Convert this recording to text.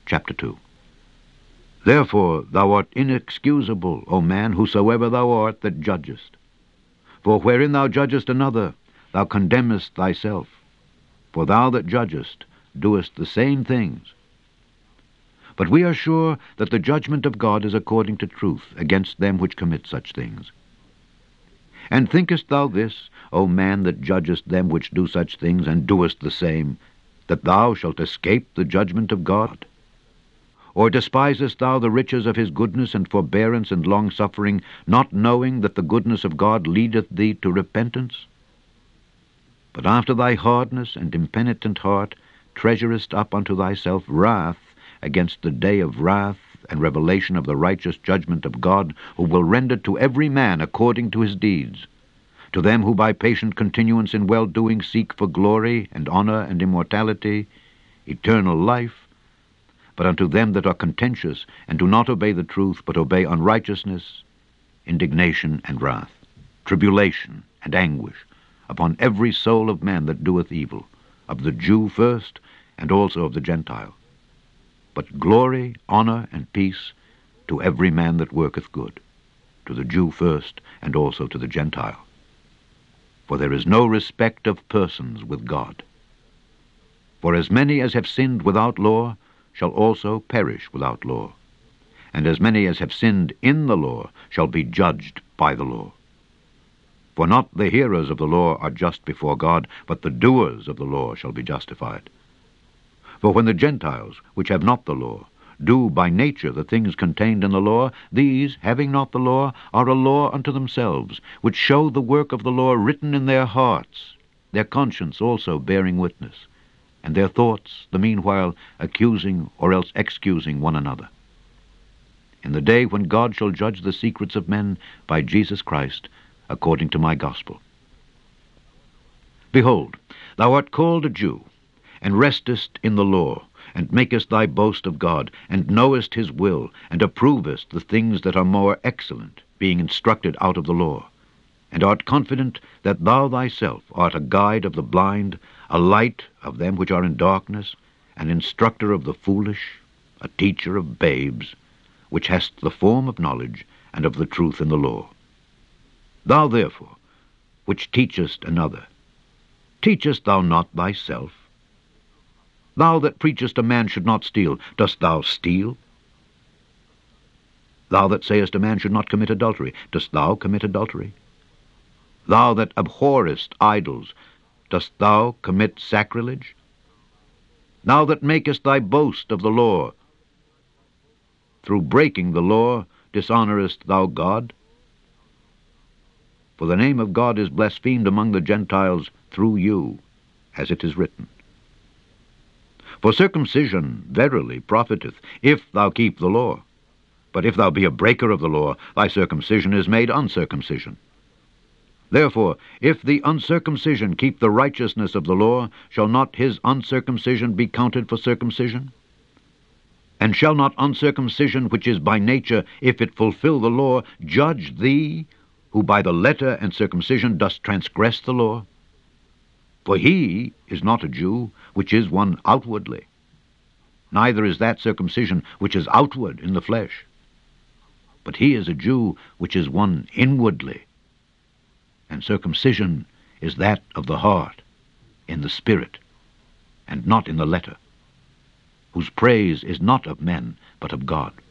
chapter 2. Therefore thou art inexcusable, O man, whosoever thou art that judgest. For wherein thou judgest another, thou condemnest thyself. For thou that judgest doest the same things. But we are sure that the judgment of God is according to truth against them which commit such things. And thinkest thou this, O man, that judgest them which do such things, and doest the same, that thou shalt escape the judgment of God? Or despisest thou the riches of his goodness and forbearance and longsuffering, not knowing that the goodness of God leadeth thee to repentance? But after thy hardness and impenitent heart treasurest up unto thyself wrath against the day of wrath and revelation of the righteous judgment of God, who will render to every man according to his deeds. To them who by patient continuance in well-doing seek for glory and honor and immortality, eternal life, but unto them that are contentious and do not obey the truth, but obey unrighteousness, indignation and wrath, tribulation and anguish, upon every soul of man that doeth evil, of the Jew first, and also of the Gentile. But glory, honor, and peace to every man that worketh good, to the Jew first, and also to the Gentile. For there is no respect of persons with God. For as many as have sinned without law shall also perish without law, and as many as have sinned in the law shall be judged by the law. For not the hearers of the law are just before God, but the doers of the law shall be justified. For when the Gentiles, which have not the law, do by nature the things contained in the law, these, having not the law, are a law unto themselves, which show the work of the law written in their hearts, their conscience also bearing witness, and their thoughts the meanwhile accusing or else excusing one another. In the day when God shall judge the secrets of men by Jesus Christ, according to my gospel. Behold, thou art called a Jew, and restest in the law, and makest thy boast of God, and knowest his will, and approvest the things that are more excellent, being instructed out of the law, and art confident that thou thyself art a guide of the blind, a light of them which are in darkness, an instructor of the foolish, a teacher of babes, which hast the form of knowledge and of the truth in the law. Thou therefore, which teachest another, teachest thou not thyself? Thou that preachest a man should not steal, dost thou steal? Thou that sayest a man should not commit adultery, dost thou commit adultery? Thou that abhorrest idols, dost thou commit sacrilege? Thou that makest thy boast of the law, through breaking the law dishonorest thou God? For the name of God is blasphemed among the Gentiles through you, as it is written. For circumcision verily profiteth, if thou keep the law. But if thou be a breaker of the law, thy circumcision is made uncircumcision. Therefore, if the uncircumcision keep the righteousness of the law, shall not his uncircumcision be counted for circumcision? And shall not uncircumcision, which is by nature, if it fulfill the law, judge thee, who by the letter and circumcision dost transgress the law? For he is not a Jew, which is one outwardly, neither is that circumcision which is outward in the flesh. But he is a Jew, which is one inwardly, and circumcision is that of the heart, in the spirit, and not in the letter, whose praise is not of men, but of God.